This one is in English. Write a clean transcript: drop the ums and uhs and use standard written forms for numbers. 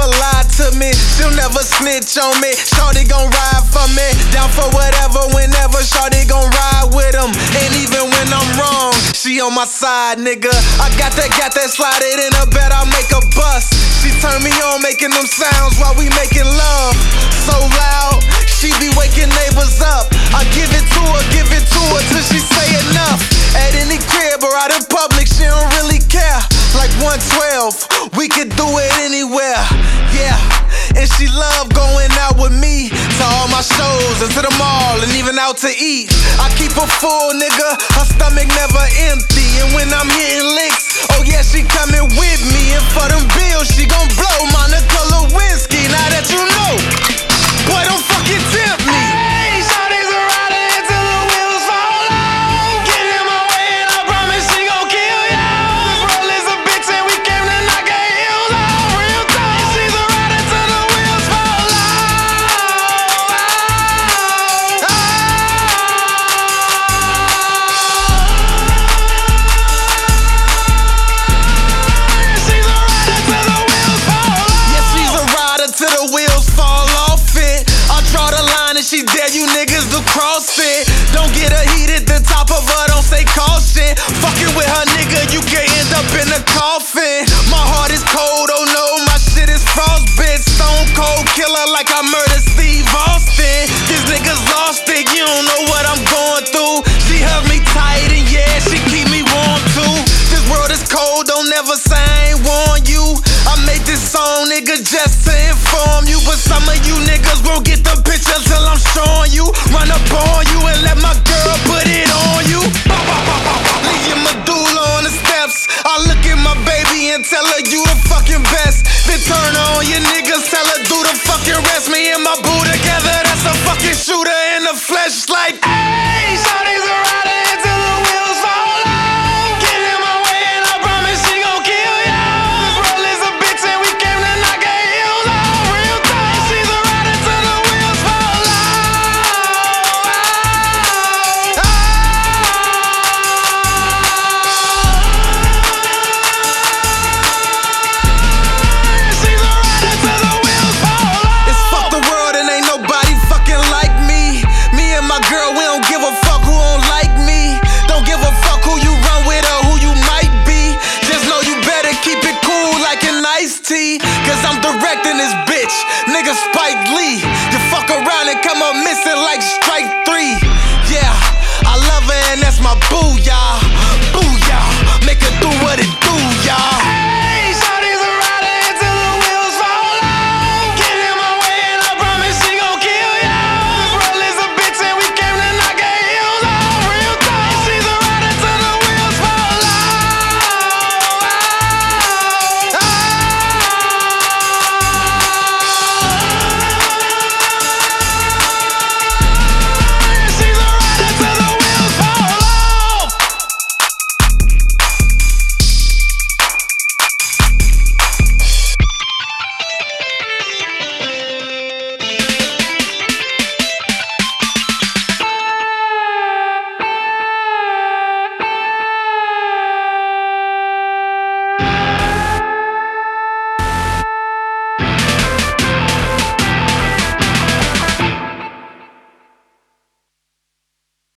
lie to me, she'll never snitch on me. Shorty gon' ride for me, down for whatever, whenever. Shorty gon' ride with him, and even when I'm wrong, she on my side, nigga. I got that slide it in her bed, I'll make her bust. She turn me on, making them sounds while we making love. So loud, she be waking neighbors up. I give it to her till she say enough. At any crib or out in public, she don't really care. Like 112, we could do it anywhere, yeah. And she love going out with me to all my shows and to the mall and even out to eat. I keep her full, nigga, her stomach never empty. And when I'm hitting licks, oh yeah, she coming with me. And for them bills, she gon' blow Monica Lewinsky. Now that you know, boy, don't fucking tempt me. Hey, shawty's a rider until the wheels fall off. Get in my way and I promise she gon' kill ya. This world is a bitch and we came to knock her heels off. Real talk, she's a rider till the wheels fall off. She's a rider till the wheels fall off. Yeah, she's a rider till the wheels fall off it. I draw the line and she dare you niggas to cross it. Don't get her heat at the top of her, don't say caution. Fucking with her nigga, you can end up in a coffin. My heart is cold, oh no, my shit is frostbit. Stone cold killer like I murdered Steve Austin. These niggas lost it, you don't know what I'm going through. She hug me tight and yeah, she keep me warm too. This world is cold, don't never say I ain't warn you. I made this song, nigga, just to inform you. But some of you niggas won't get the picture till I'm showing you. Run up on you and let my girl put it on you. Leave your medulla on the steps. I look at my baby and tell her you the fucking best. Then turn on your niggas, tell her do the fucking rest. Me and my boo together, that's a fucking shooter in the flesh. Like, hey, shawty's a rider until the wheels fall off. Get in my way and I promise she gon' kill ya. This world is a bitch and we came to knock her heels off. Real talk, she's a rider till the wheels fall off. She's a rider till the wheels fall off. It's fuck the world and ain't nobody fucking like me. Me and my girl, we don't give a fuck who don't like me. Don't give a fuck who you run with or who you might be. Just know you better keep it cool like an iced tea. Cause I'm directing this bitch, nigga Spike Lee. You fuck around and come up missing like strike 3. Yeah, I love her and that's my boo.